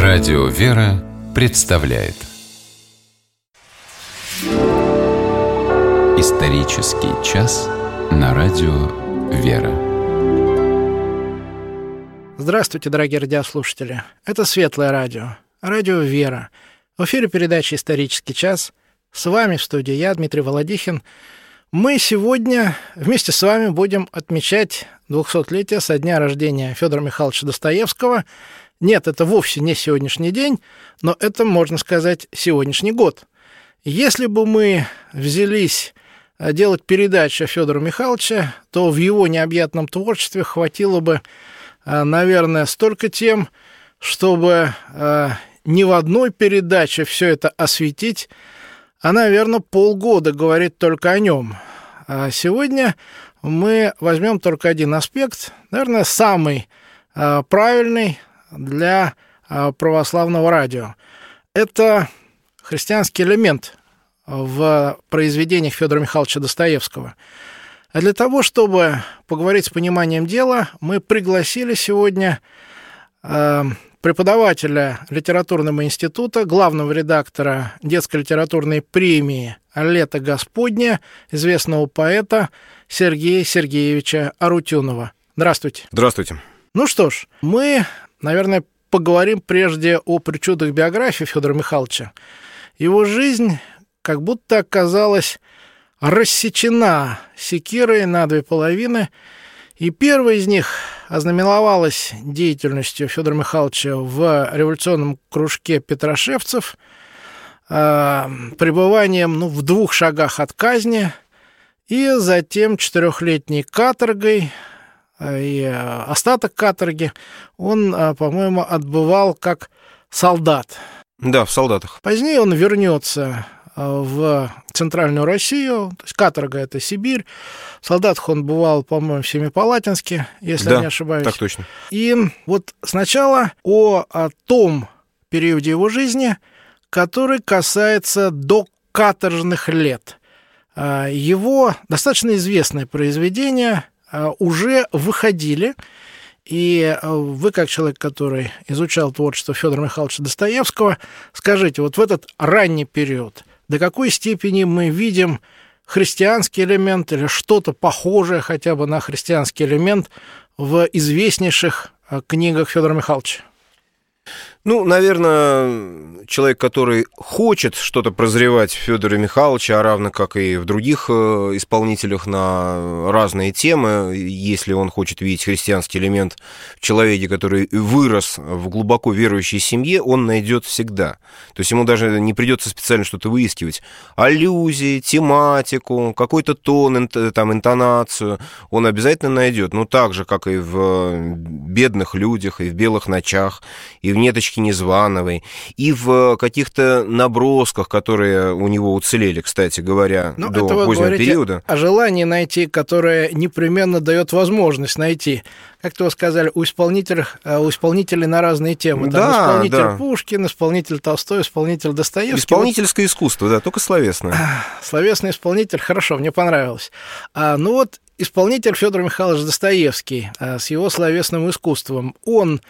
Радио «Вера» представляет исторический час на радио «Вера». Здравствуйте, дорогие радиослушатели. Это Светлое радио, радио «Вера». В эфире передача «Исторический час». С вами в студии я, Дмитрий Володихин. Мы сегодня вместе с вами будем отмечать 200-летие со дня рождения Федора Михайловича Достоевского. Нет, это вовсе не сегодняшний день, но это, можно сказать, сегодняшний год. Если бы мы взялись делать передачу о Федоре Михайловиче, то в его необъятном творчестве хватило бы, наверное, столько тем, чтобы ни в одной передаче все это осветить, а, наверное, полгода говорит только о нем. А сегодня мы возьмем только один аспект, наверное, самый правильный для православного радио. Это христианский элемент в произведениях Федора Михайловича Достоевского. А для того, чтобы поговорить с пониманием дела, мы пригласили сегодня преподавателя литературного института, главного редактора детской литературной премии «Лето Господне», известного поэта Сергея Сергеевича Арутюнова. Здравствуйте. Здравствуйте. Ну что ж, мы, наверное, поговорим прежде о причудах биографии Федора Михайловича. Его жизнь как будто оказалась рассечена секирой на две половины, и первая из них ознаменовалась деятельностью Федора Михайловича в революционном кружке петрошевцев, пребыванием в 2 шагах от казни, и затем 4-летней каторгой, и остаток каторги он, по-моему, отбывал как солдат. Да, в солдатах. Позднее он вернется в Центральную Россию, то есть каторга — это Сибирь. В солдатах он бывал, по-моему, в Семипалатинске, если я не ошибаюсь. Так точно. И вот сначала о том периоде его жизни, который касается докаторжных лет. Его достаточно известные произведения уже выходили, и вы, как человек, который изучал творчество Федора Михайловича Достоевского, скажите, вот в этот ранний период до какой степени мы видим христианский элемент или что-то похожее хотя бы на христианский элемент в известнейших книгах Федора Михайловича? Ну, наверное, человек, который хочет что-то прозревать в Федоре Михайловиче, а равно как и в других исполнителях на разные темы, если он хочет видеть христианский элемент в человеке, который вырос в глубоко верующей семье, он найдет всегда. То есть ему даже не придется специально что-то выискивать. Аллюзии, тематику, какой-то тон, там, интонацию он обязательно найдет. Ну, так же, как и в «Бедных людях», и в «Белых ночах», и в «Неточке Незвановой», и в каких-то набросках, которые у него уцелели, кстати говоря, до позднего периода. О желании найти, которое непременно дает возможность найти. Как-то вы сказали, у исполнителей на разные темы. Там исполнитель Пушкин, исполнитель Толстой, исполнитель Достоевский. Исполнительское искусство, да, только словесное. Словесный исполнитель, хорошо, мне понравилось. Ну вот исполнитель Федор Михайлович Достоевский с его словесным искусством, он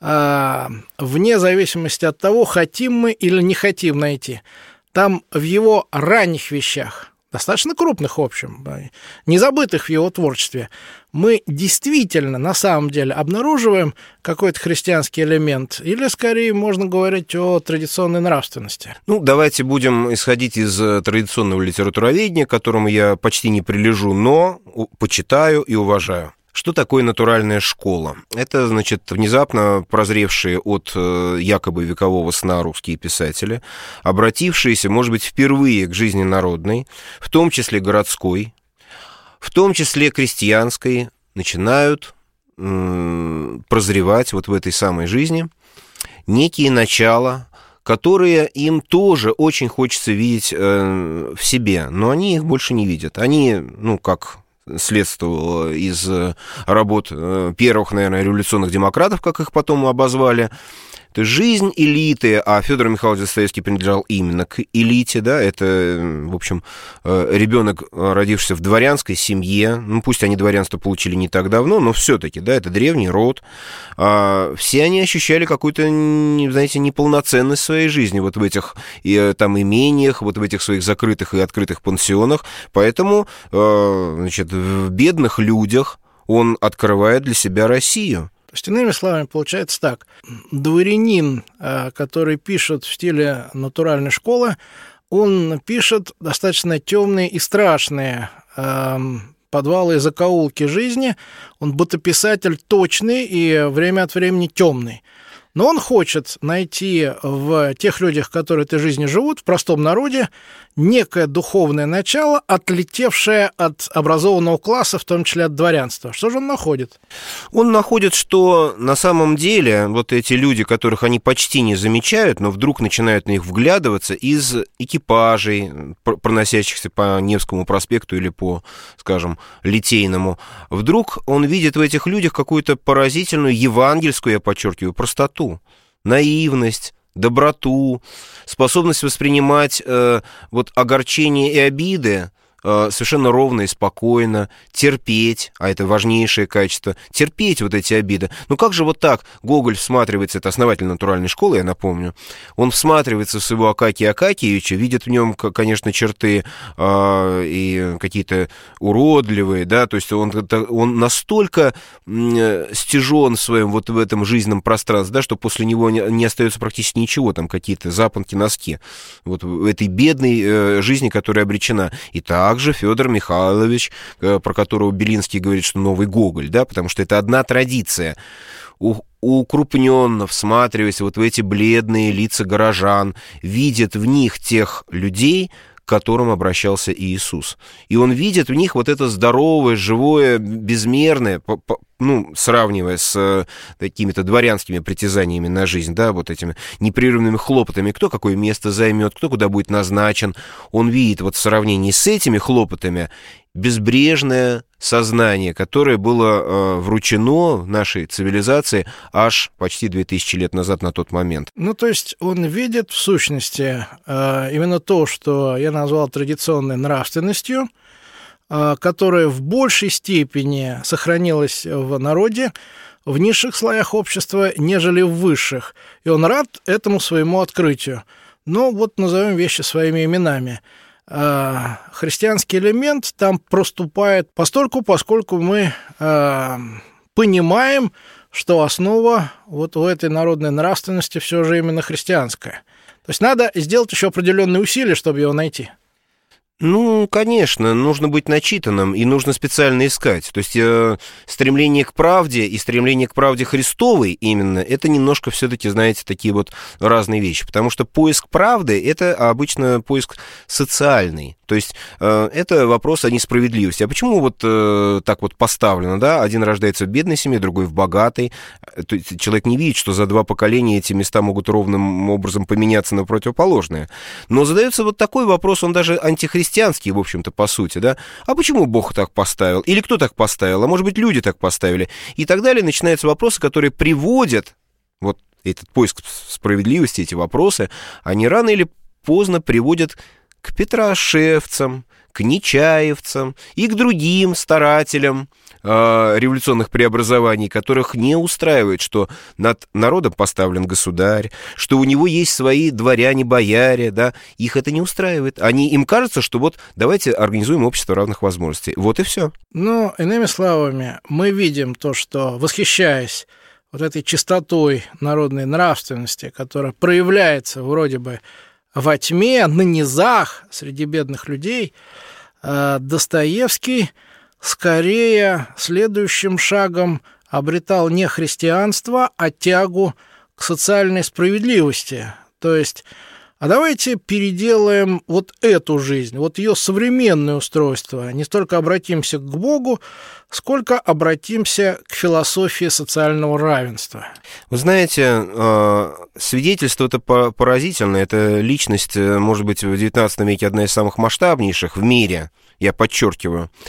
вне зависимости от того, хотим мы или не хотим найти, там в его ранних вещах, достаточно крупных, в общем, не забытых в его творчестве, мы действительно, на самом деле, обнаруживаем какой-то христианский элемент, или, скорее, можно говорить о традиционной нравственности? Ну, давайте будем исходить из традиционного литературоведения, к которому я почти не прилежу, но почитаю и уважаю. Что такое натуральная школа? Это, значит, внезапно прозревшие от якобы векового сна русские писатели, обратившиеся, может быть, впервые к жизни народной, в том числе городской, в том числе крестьянской, начинают прозревать вот в этой самой жизни некие начала, которые им тоже очень хочется видеть в себе, но они их больше не видят. Они, как следствовало из работ первых, наверное, революционных демократов, как их потом обозвали. Это жизнь элиты, а Федор Михайлович Достоевский принадлежал именно к элите, да, это, в общем, ребенок, родившийся в дворянской семье, ну, пусть они дворянство получили не так давно, но все-таки, да, это древний род, все они ощущали какую-то, знаете, неполноценность своей жизни вот в этих там имениях, вот в этих своих закрытых и открытых пансионах, поэтому, значит, в бедных людях он открывает для себя Россию. То есть, иными словами, получается так. Дворянин, который пишет в стиле натуральной школы, он пишет достаточно темные и страшные подвалы и закоулки жизни. Он бытописатель точный и время от времени темный. Но он хочет найти в тех людях, которые этой жизнью живут, в простом народе, некое духовное начало, отлетевшее от образованного класса, в том числе от дворянства. Что же он находит? Он находит, что на самом деле вот эти люди, которых они почти не замечают, но вдруг начинают на них вглядываться из экипажей, проносящихся по Невскому проспекту или по, скажем, Литейному, вдруг он видит в этих людях какую-то поразительную евангельскую, я подчеркиваю, простоту, наивность, доброту, способность воспринимать вот огорчения и обиды совершенно ровно и спокойно, терпеть, а это важнейшее качество, терпеть вот эти обиды. Ну как же вот так Гоголь всматривается, это основатель натуральной школы, я напомню, он всматривается в своего Акакия Акакиевича, видит в нем, конечно, черты и какие-то уродливые, да, то есть он настолько стяжен в своем вот в этом жизненном пространстве, да, что после него не остается практически ничего, там какие-то запонки, носки, вот в этой бедной жизни, которая обречена. И также Федор Михайлович, про которого Белинский говорит, что новый Гоголь, да, потому что это одна традиция. Укрупненно всматриваясь вот в эти бледные лица горожан, видит в них тех людей, к которым обращался Иисус. И он видит в них вот это здоровое, живое, безмерное, ну, сравнивая с какими-то дворянскими притязаниями на жизнь, да, вот этими непрерывными хлопотами, кто какое место займет, кто куда будет назначен. Он видит вот в сравнении с этими хлопотами безбрежное сознание, которое было вручено нашей цивилизации аж почти 2000 лет назад на тот момент. Ну, то есть он видит в сущности именно то, что я назвал традиционной нравственностью, которая в большей степени сохранилась в народе, в низших слоях общества, нежели в высших. И он рад этому своему открытию. Но вот назовем вещи своими именами. Христианский элемент там проступает постольку, поскольку мы понимаем, что основа вот у этой народной нравственности все же именно христианская. То есть надо сделать еще определенные усилия, чтобы его найти. Ну, конечно, нужно быть начитанным, и нужно специально искать. То есть стремление к правде и стремление к правде Христовой именно, это немножко все-таки, знаете, такие вот разные вещи. Потому что поиск правды – это обычно поиск социальный. То есть это вопрос о несправедливости. А почему вот так вот поставлено, да? Один рождается в бедной семье, другой в богатой. То есть человек не видит, что за 2 поколения эти места могут ровным образом поменяться на противоположные. Но задается вот такой вопрос, он даже антихристианский, в общем-то, по сути, да? А почему Бог так поставил? Или кто так поставил? А может быть, люди так поставили? И так далее. Начинаются вопросы, которые приводят, вот этот поиск справедливости, эти вопросы, они рано или поздно приводят к петрошевцам, к нечаевцам и к другим старателям революционных преобразований, которых не устраивает, что над народом поставлен государь, что у него есть свои дворяне-бояре, да, их это не устраивает. Им кажется, что вот давайте организуем общество равных возможностей. Вот и все. Ну, иными словами, мы видим то, что, восхищаясь вот этой чистотой народной нравственности, которая проявляется вроде бы во тьме, на низах, среди бедных людей, Достоевский скорее следующим шагом обретал не христианство, а тягу к социальной справедливости. То есть, а давайте переделаем вот эту жизнь, вот ее современное устройство. Не столько обратимся к Богу, сколько обратимся к философии социального равенства. Вы знаете, свидетельство это поразительное. Это личность, может быть, в XIX веке одна из самых масштабнейших в мире, я подчеркиваю.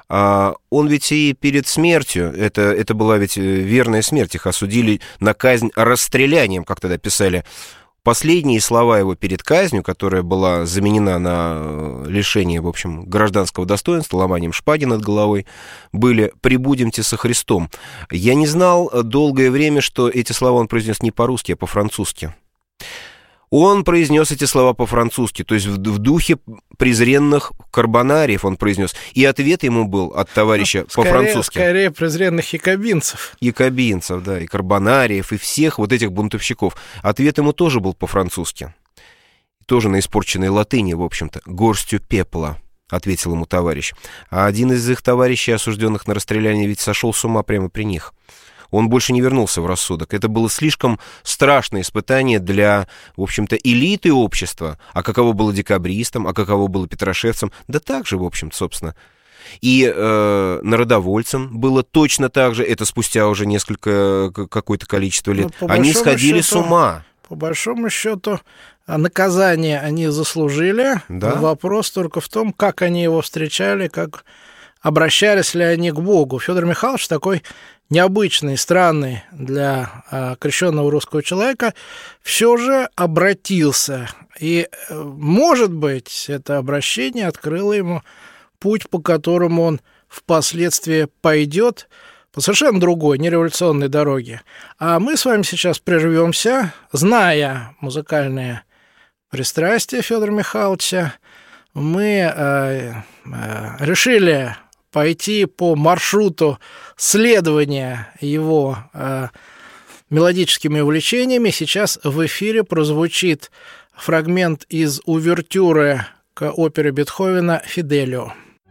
Он ведь и перед смертью, это была ведь верная смерть, их осудили на казнь расстрелянием, как тогда писали. Последние слова его перед казнью, которая была заменена на лишение, в общем, гражданского достоинства, ломанием шпаги над головой, были «Пребудемте со Христом». Я не знал долгое время, что эти слова он произнес не по-русски, а по-французски. Он произнес эти слова по-французски, то есть в духе презренных карбонариев он произнес. И ответ ему был от товарища по-французски. Скорее презренных якобинцев. Якобинцев, да, и карбонариев, и всех вот этих бунтовщиков. Ответ ему тоже был по-французски. Тоже на испорченной латыни, в общем-то. «Горстью пепла», ответил ему товарищ. А один из их товарищей, осужденных на расстреляние, ведь сошел с ума прямо при них. Он больше не вернулся в рассудок. Это было слишком страшное испытание для, в общем-то, элиты общества. А каково было декабристам, а каково было петрошевцам? Да так же, в общем-то, собственно. И народовольцам было точно так же. Это спустя уже какое-то количество лет. Они сходили с ума. По большому счету, наказание они заслужили. Да? Вопрос только в том, как они его встречали, как обращались ли они к Богу. Федор Михайлович такой необычный, странный для крещенного русского человека, все же обратился. И, может быть, это обращение открыло ему путь, по которому он впоследствии пойдет по совершенно другой, не революционной дороге. А мы с вами сейчас прервемся, зная музыкальные пристрастия Федора Михайловича, мы решили пойти по маршруту следования его мелодическими увлечениями. Сейчас в эфире прозвучит фрагмент из увертюры к опере Бетховена «Фиделио».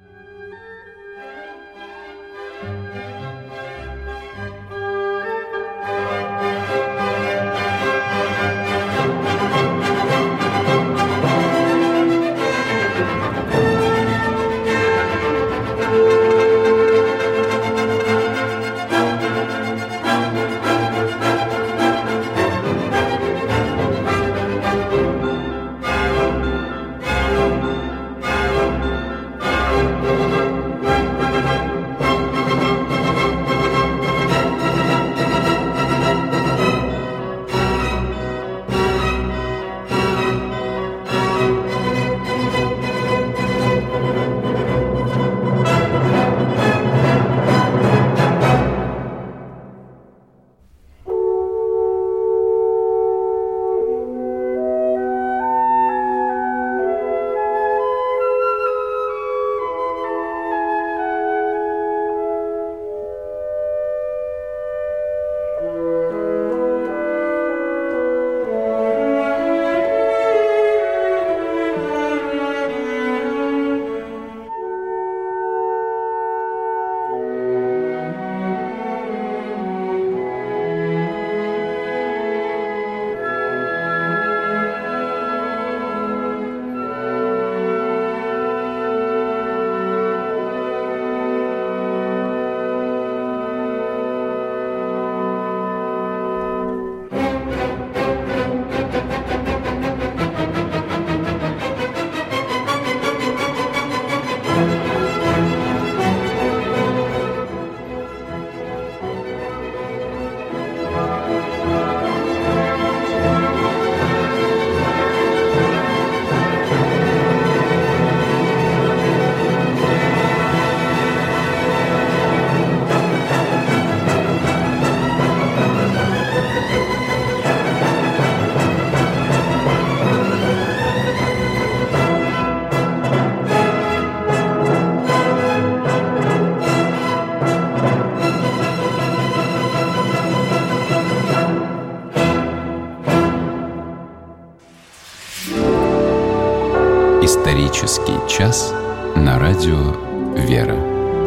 Исторический час на радио «Вера».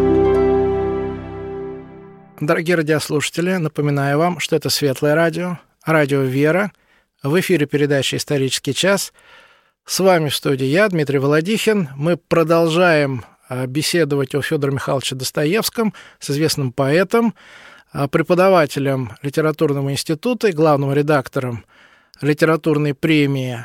Дорогие радиослушатели, напоминаю вам, что это Светлое радио, радио «Вера». В эфире передача «Исторический час». С вами в студии я, Дмитрий Володихин. Мы продолжаем беседовать о Фёдоре Михайловиче Достоевском с известным поэтом, преподавателем литературного института и главным редактором литературной премии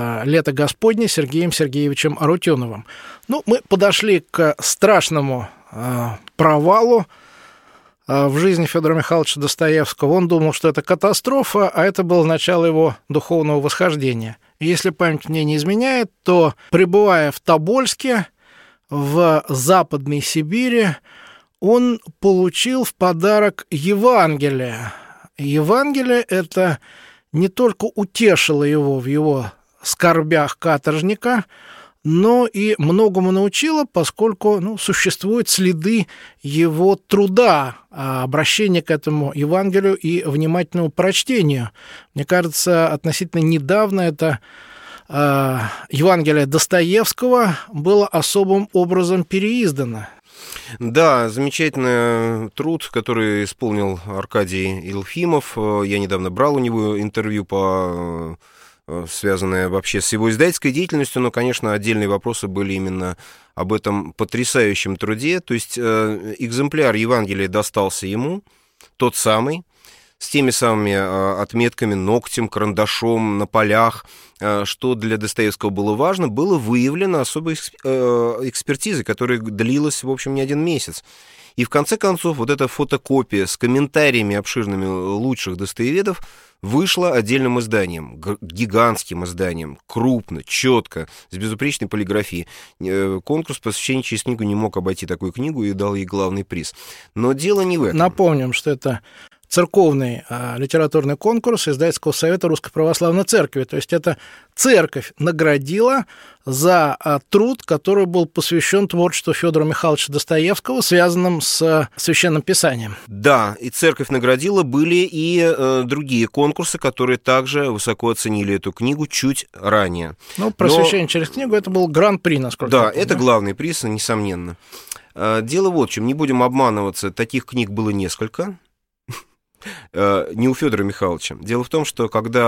«Лето Господне» Сергеем Сергеевичем Арутюновым. Мы подошли к страшному провалу в жизни Федора Михайловича Достоевского. Он думал, что это катастрофа, а это было начало его духовного восхождения. И если память мне не изменяет, то, пребывая в Тобольске, в Западной Сибири, он получил в подарок Евангелие. Евангелие это не только утешило его в его скорбях каторжника, но и многому научило, поскольку существуют следы его труда, обращения к этому Евангелию и внимательному прочтению. Мне кажется, относительно недавно это Евангелие Достоевского было особым образом переиздано. Да, замечательный труд, который исполнил Аркадий Елфимов. Я недавно брал у него интервью связанное вообще с его издательской деятельностью, но, конечно, отдельные вопросы были именно об этом потрясающем труде. То есть экземпляр Евангелия достался ему, тот самый, с теми самыми отметками, ногтем, карандашом на полях. Что для Достоевского было важно, было выявлено особой экспертизой, которая длилась, в общем, не один месяц. И в конце концов вот эта фотокопия с комментариями обширными лучших достоеведов вышла отдельным изданием, гигантским изданием, крупно, четко, с безупречной полиграфией. Конкурс посвящения через книгу не мог обойти такую книгу и дал ей главный приз. Но дело не в этом. Напомним, что это церковный литературный конкурс Издательского совета Русской Православной Церкви. То есть это церковь наградила за труд, который был посвящен творчеству Федора Михайловича Достоевского, связанным с Священным Писанием. Да, и церковь наградила, были и другие конкурсы, которые также высоко оценили эту книгу чуть ранее. Просвещение через книгу — это был гран-при, насколько я помню. Да, это главный приз, несомненно. Дело вот в чем, не будем обманываться, таких книг было несколько. Не у Федора Михайловича. Дело в том, что когда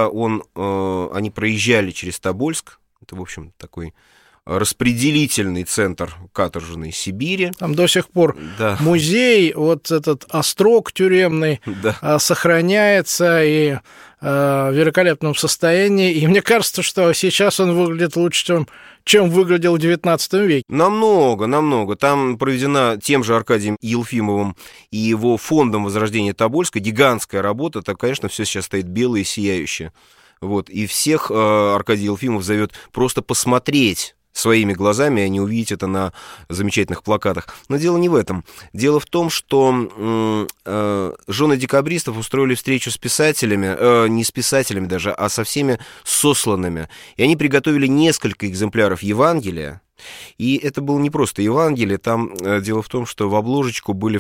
они проезжали через Тобольск, это, в общем, такой распределительный центр каторжной Сибири. Там до сих пор музей, вот этот острог тюремный, сохраняется и в великолепном состоянии. И мне кажется, что сейчас он выглядит лучше, чем выглядел в XIX веке. Намного. Там проведена тем же Аркадием Елфимовым и его фондом Возрождения Тобольска гигантская работа. Так, конечно, все сейчас стоит белое и сияющее. Вот. И всех Аркадий Елфимов зовет просто посмотреть своими глазами, а не увидеть это на замечательных плакатах. Но дело не в этом. Дело в том, что жены декабристов устроили встречу с писателями, не с писателями даже, а со всеми сосланными. И они приготовили несколько экземпляров Евангелия. И это было не просто Евангелие, там дело в том, что в обложечку были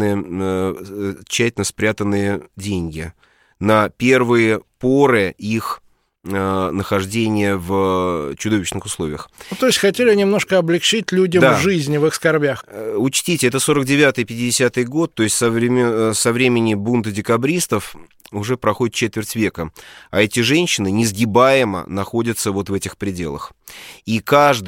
вклеены тщательно спрятанные деньги на первые поры их нахождения в чудовищных условиях. То есть хотели немножко облегчить людям жизнь в их скорбях. Учтите, это 49-50 год, то есть со времени бунта декабристов уже проходит четверть века. А эти женщины несгибаемо находятся вот в этих пределах. И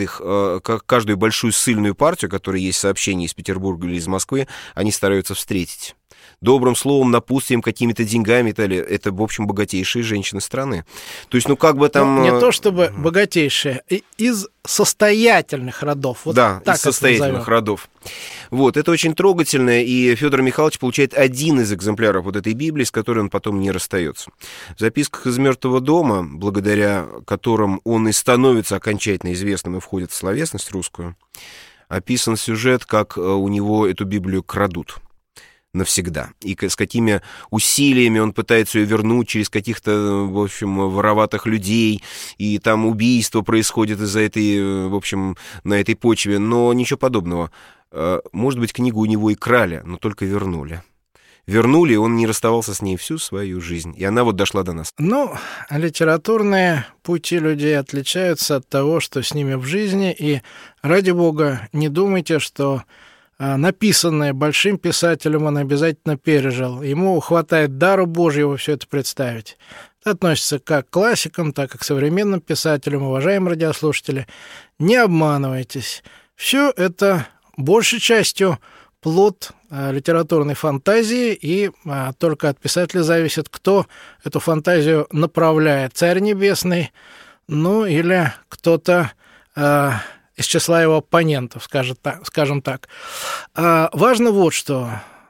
каждую большую ссыльную партию, которая есть в сообщении из Петербурга или из Москвы, они стараются встретить. Добрым словом, напутствием, какими-то деньгами и так далее. Это, в общем, богатейшие женщины страны. То есть, как бы там... не то чтобы богатейшие, из состоятельных родов. Вот да, так из состоятельных родов. Вот, это очень трогательно, и Федор Михайлович получает один из экземпляров вот этой Библии, с которой он потом не расстается. В записках из «Мертвого дома», благодаря которым он и становится окончательно известным и входит в словесность русскую, описан сюжет, как у него эту Библию крадут навсегда. И с какими усилиями он пытается ее вернуть через каких-то, в общем, вороватых людей, и там убийство происходит из-за этой, в общем, на этой почве, но ничего подобного. Может быть, книгу у него и крали, но только вернули. Вернули, и он не расставался с ней всю свою жизнь, и она вот дошла до нас. Литературные пути людей отличаются от того, что с ними в жизни, и, ради бога, не думайте, что написанное большим писателем он обязательно пережил. Ему хватает дара Божьего все это представить. Это относится как к классикам, так и к современным писателям. Уважаемые радиослушатели, не обманывайтесь. Все это большей частью плод литературной фантазии, и только от писателя зависит, кто эту фантазию направляет. Царь Небесный, или кто-то из числа его оппонентов, скажем так. Важно вот что.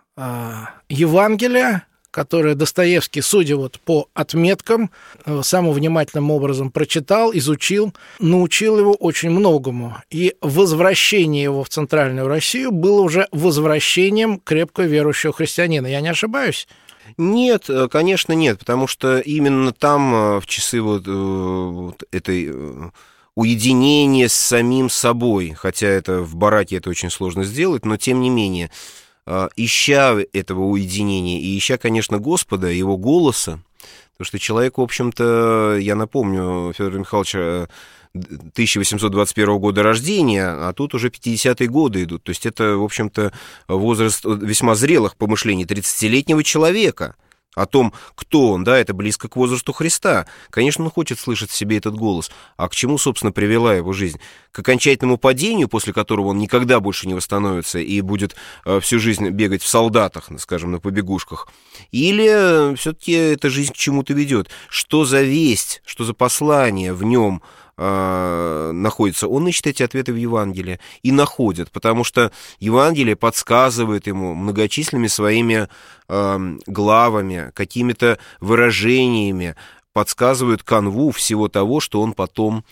Евангелие, которое Достоевский, судя вот по отметкам, самым внимательным образом прочитал, изучил, научил его очень многому. И возвращение его в Центральную Россию было уже возвращением крепко верующего христианина. Я не ошибаюсь? Нет, конечно, нет, потому что именно там, в часы вот этой уединения с самим собой, хотя это в бараке это очень сложно сделать, но тем не менее, ища этого уединения и ища, конечно, Господа, Его голоса, потому что человек, в общем-то, я напомню, Федора Михайловича 1821 года рождения, а тут уже 50-е годы идут, то есть это, в общем-то, возраст весьма зрелых помышлений 30-летнего человека. О том, кто он, да, это близко к возрасту Христа. Конечно, он хочет слышать в себе этот голос. А к чему, собственно, привела его жизнь? К окончательному падению, после которого он никогда больше не восстановится и будет всю жизнь бегать в солдатах, скажем, на побегушках? Или все-таки эта жизнь к чему-то ведет? Что за весть, что за послание в нем находится? Он ищет эти ответы в Евангелии и находит, потому что Евангелие подсказывает ему многочисленными своими главами, какими-то выражениями, подсказывает канву всего того, что он потом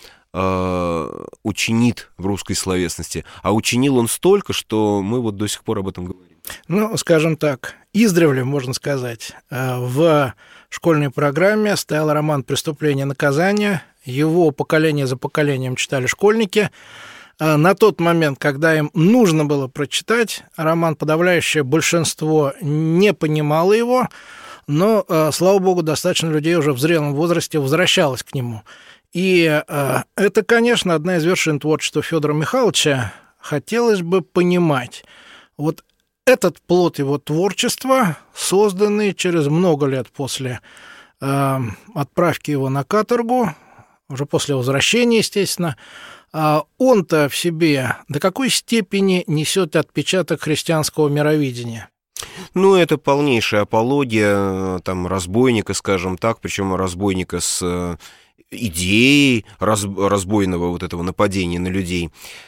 учинит в русской словесности. А учинил он столько, что мы вот до сих пор об этом говорим. Ну, скажем так, издревле, можно сказать, в школьной программе стоял роман «Преступление и наказание». Его поколение за поколением читали школьники. На тот момент, когда им нужно было прочитать роман, подавляющее большинство не понимало его, но, слава богу, достаточно людей уже в зрелом возрасте возвращалось к нему. И это, конечно, одна из вершин творчества Федора Михайловича. Хотелось бы понимать, вот этот плод его творчества, созданный через много лет после отправки его на каторгу, уже после возвращения, естественно, он-то в себе до какой степени несет отпечаток христианского мировидения? Ну, это полнейшая апология там, разбойника, скажем так, причем разбойника с идеей разбойного вот этого нападения на людей.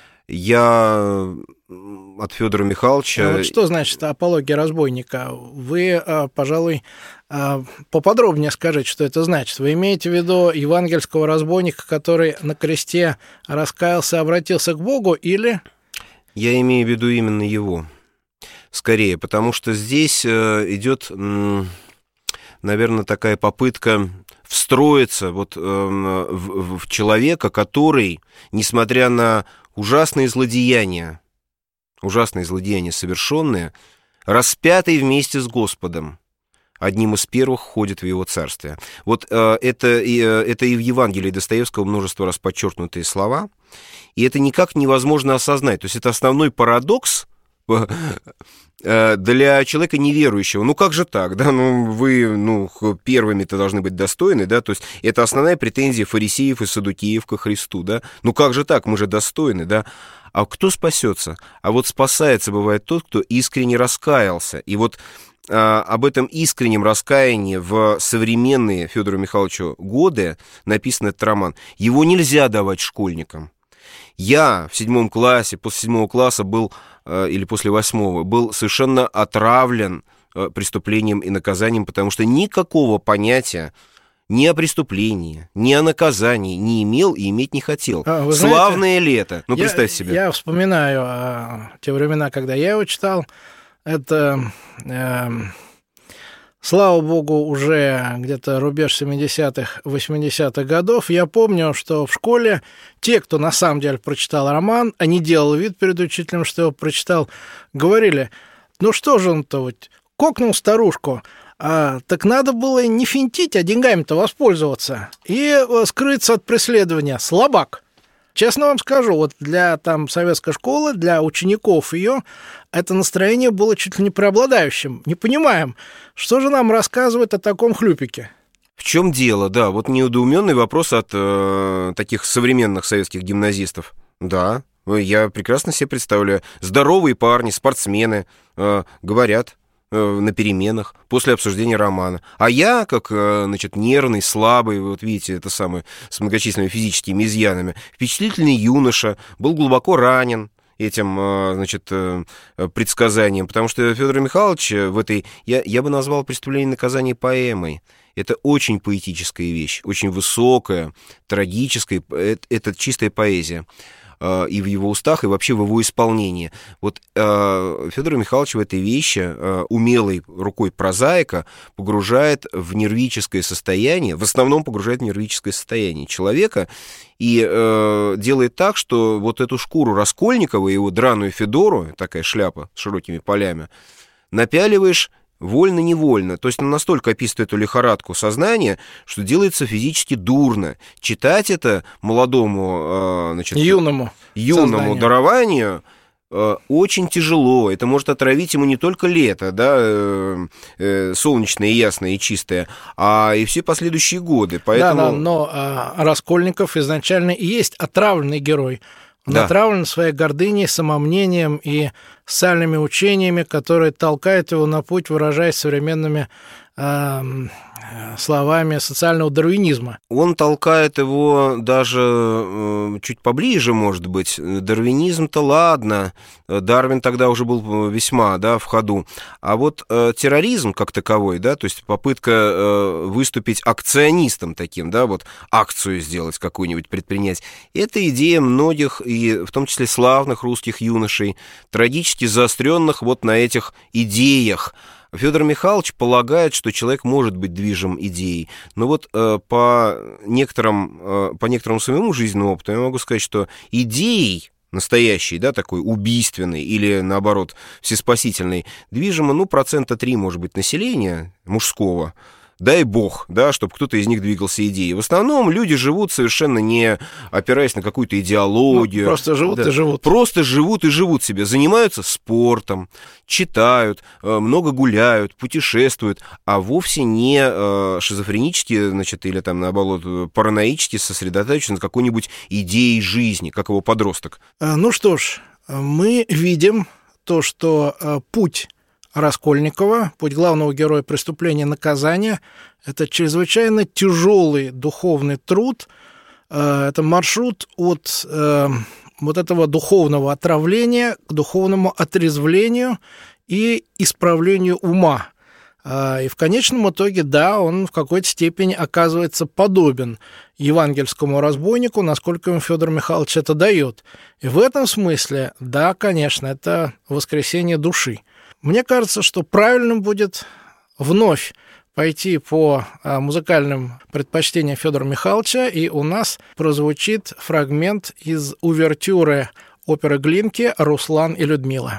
Я от Федора Михайловича... Вот что значит апология разбойника? Вы, пожалуй, поподробнее скажите, что это значит. Вы имеете в виду евангельского разбойника, который на кресте раскаялся, обратился к Богу, или... Я имею в виду именно его, скорее, потому что здесь идет, наверное, такая попытка встроиться вот в человека, который, несмотря на ужасные злодеяния совершенные, распятый вместе с Господом, одним из первых входит в его царствие. Вот это и в Евангелии Достоевского множество раз подчеркнутые слова, и это никак невозможно осознать. То есть это основной парадокс для человека неверующего. Ну, как же так, да? Вы первыми-то должны быть достойны, да? То есть это основная претензия фарисеев и саддукеев ко Христу, да? Ну, как же так? Мы же достойны, да? А кто спасется? А вот спасается бывает тот, кто искренне раскаялся. И вот об этом искреннем раскаянии в современные Федору Михайловичу годы написан этот роман. Его нельзя давать школьникам. Я в 7 классе, после 7 класса был, или после 8, был совершенно отравлен преступлением и наказанием, потому что никакого понятия ни о преступлении, ни о наказании не имел и иметь не хотел. Славное лето. Ну, представь себе. Я вспоминаю те времена, когда я его читал. Это, слава богу, уже где-то рубеж 70-х, 80-х годов. Я помню, что в школе те, кто на самом деле прочитал роман, а не делал вид перед учителем, что его прочитал, говорили: ну что же он-то вот кокнул старушку, так надо было не финтить, а деньгами-то воспользоваться и скрыться от преследования. Слабак. Честно вам скажу, вот для советской школы, для учеников ее, это настроение было чуть ли не преобладающим. Не понимаем, что же нам рассказывают о таком хлюпике. В чем дело, да, вот недоуменный вопрос от таких современных советских гимназистов. Да, я прекрасно себе представляю. Здоровые парни, спортсмены, говорят: на переменах, после обсуждения романа. А я, как, значит, нервный, слабый, вот видите, это самое, с многочисленными физическими изъянами, впечатлительный юноша, был глубоко ранен этим, значит, предсказанием, потому что Федор Михайлович в этой, я бы назвал «Преступление и наказание» поэмой. Это очень поэтическая вещь, очень высокая, трагическая, это чистая поэзия. И в его устах, и вообще в его исполнении. Вот Федор Михайлович в этой вещи умелой рукой прозаика погружает в нервическое состояние, в основном погружает в нервическое состояние человека и делает так, что вот эту шкуру Раскольникова и его драную федору, такая шляпа с широкими полями, напяливаешь вольно-невольно. То есть он настолько описывает эту лихорадку сознания, что делается физически дурно. Читать это молодому, значит, юному дарованию очень тяжело. Это может отравить ему не только лето, да, солнечное, ясное и чистое, а и все последующие годы. Поэтому... Да, но Раскольников изначально и есть отравленный герой. Он отравлен своей гордыней, самомнением и сальными учениями, которые толкают его на путь, выражаясь современными словами социального дарвинизма. Он толкает его даже чуть поближе, может быть. Дарвинизм-то ладно, Дарвин тогда уже был весьма, да, в ходу. А вот терроризм как таковой, да, то есть попытка выступить акционистом таким, да, вот акцию сделать какую-нибудь, предпринять, это идея многих, и в том числе славных русских юношей, трагически заостренных вот на этих идеях. Федор Михайлович полагает, что человек может быть движим идеей, но вот по некоторому своему жизненному опыту я могу сказать, что идеей настоящей, да, такой убийственной или, наоборот, всеспасительной, движимо, 3%, может быть, населения мужского. Дай бог, да, чтобы кто-то из них двигался идеей. В основном люди живут совершенно не опираясь на какую-то идеологию. Просто живут и живут. Просто живут и живут себе. Занимаются спортом, читают, много гуляют, путешествуют, а вовсе не шизофренически, значит, или там, наоборот, параноически сосредоточены на какой-нибудь идее жизни, как его подросток. Ну что ж, мы видим то, что путь Раскольникова, путь главного героя преступления наказания, это чрезвычайно тяжелый духовный труд, это маршрут от вот этого духовного отравления к духовному отрезвлению и исправлению ума. И в конечном итоге, да, он в какой-то степени оказывается подобен евангельскому разбойнику, насколько ему Федор Михайлович это дает. И в этом смысле, да, конечно, это воскресение души. Мне кажется, что правильным будет вновь пойти по музыкальным предпочтениям Федора Михайловича, и у нас прозвучит фрагмент из увертюры оперы Глинки «Руслан и Людмила».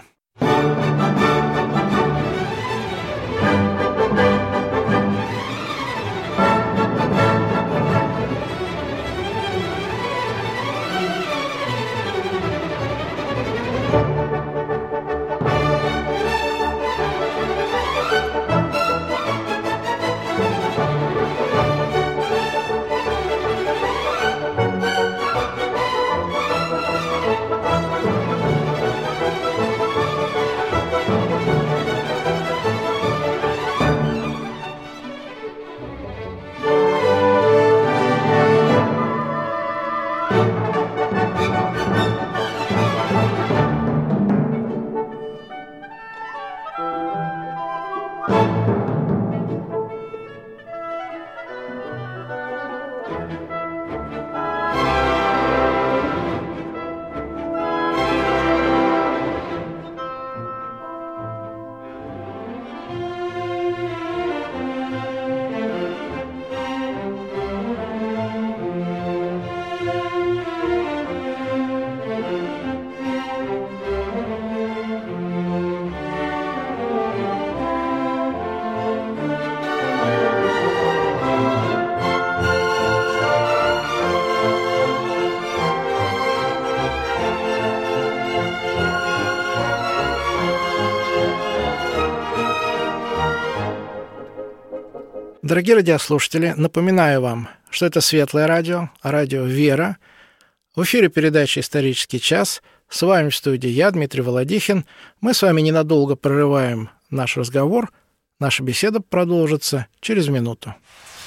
Дорогие радиослушатели, напоминаю вам, что это Светлое радио, радио «Вера». В эфире передача «Исторический час». С вами в студии я, Дмитрий Володихин. Мы с вами ненадолго прерываем наш разговор. Наша беседа продолжится через минуту.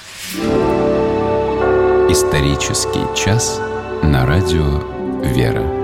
Исторический час на радио «Вера».